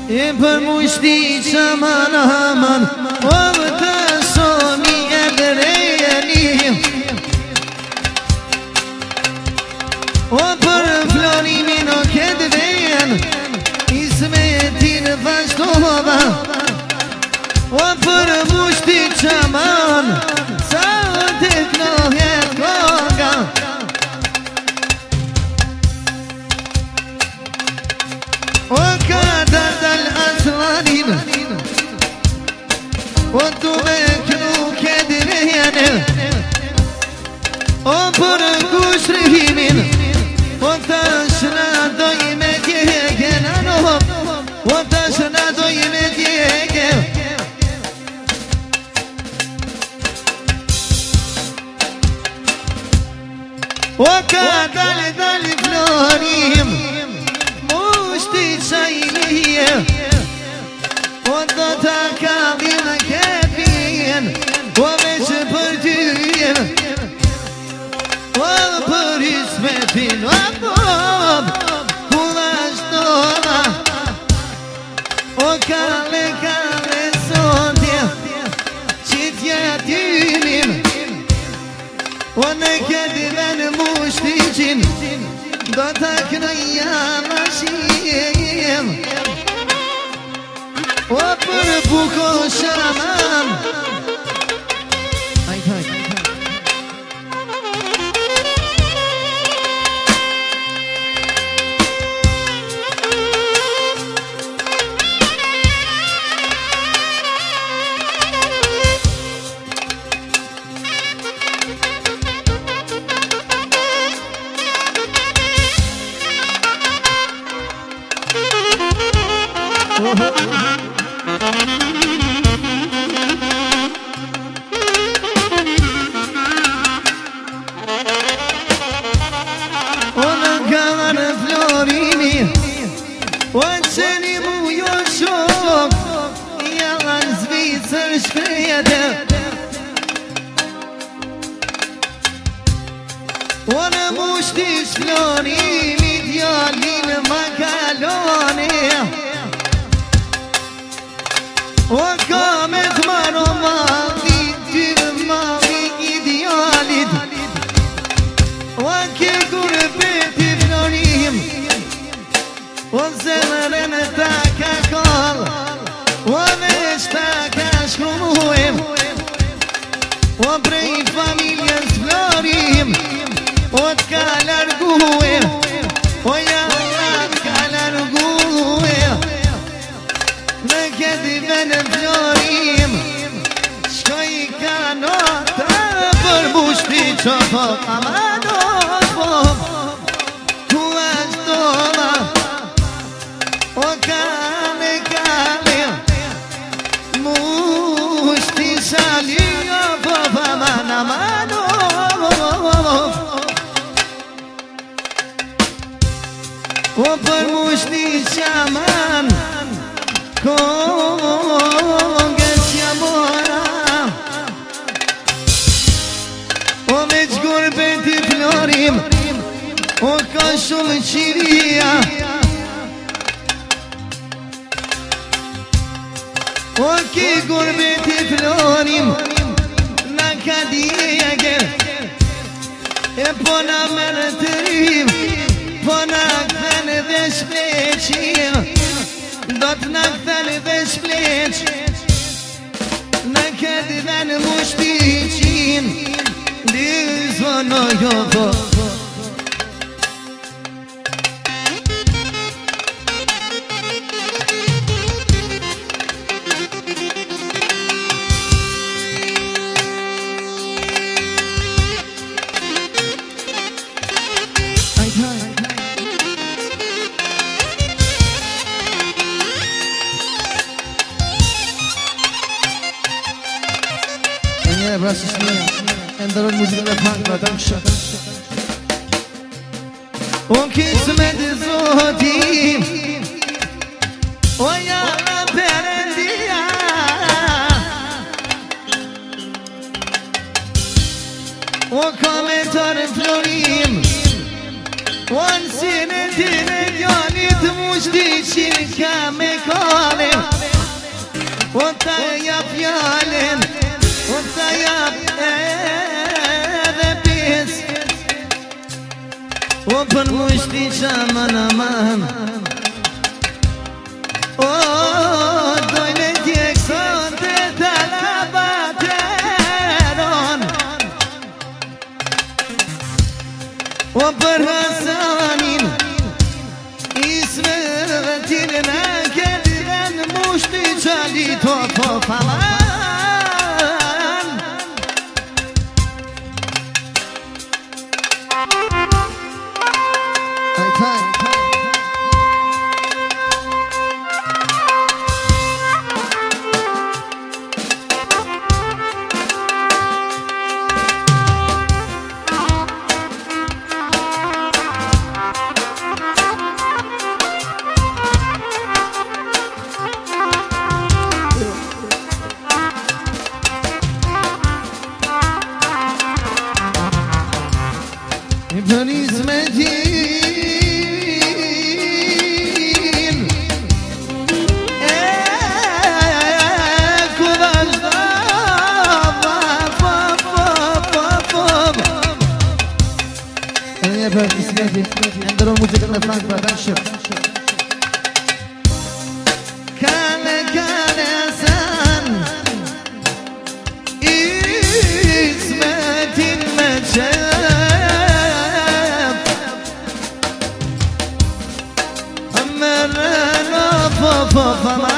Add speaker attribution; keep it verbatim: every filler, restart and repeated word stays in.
Speaker 1: E për mu shti që man aman, o më të shomi e drejeni. O për florimin o këtë ven, ismetin vazhdova. O për mu shti që man, sa të knohet koga. O kadar dal aslanın, o duvek nuk e direjene. O për kushrimin, o tash na doj me djegen ano. O tash na doj me djegen. O kadar dal florim, mushti qajlije. O do ta kadim kepin, o veç për tyjen. O për ismetin, o bob, kullashtova. O kale kale sotje, qitja tynim. O në këtë ven mushtiqin, do ta kënoja mashim. O për buko shaman. Hajt, hajt, hajt. O në mushtis florimi djallin ma kalone. O kamet maro mali, ty mali idealit. O ke gurbeti florim, o zemrën ta ka kall. O veç ta ka shkruem, o prej familjes florim. O t'ka largue, o jalla t'ka largue. Në këtë ven florim, shkoj ka nota për mushti që po amano po. Tu ashtova, o kale kale, mushti shalio po paman amano. O për mushti qaman, kongës jamora. O me qgurbet i florim, o ka shumë qiria. O ki gurbet i florim, na ka djege. E po na mërë të rim, po na këthen dhe shpeqim. Do t'na këthen dhe shpeq, në këtë ven mushtiqin. Dizvo në jovo. Vrasës mija, e ndërën muzikën e pak, në të kësha. O kismet zotim, o jalla përëndia. O komentar florim, o nësine tine djanit mushti qin ka me ka. مشتی جمن من او دویل یک سانده طلبتران و برسانین اسمتین نکردن مشتی چالی تو پاپلان Ben İzmet'in eee kudaşta vaf vaf vaf vaf vaf Ya ben İzmet'in عندنا الموسيقى الفرنسية بنشر Kale kale sen İzmet'in meçhul Fa fa fa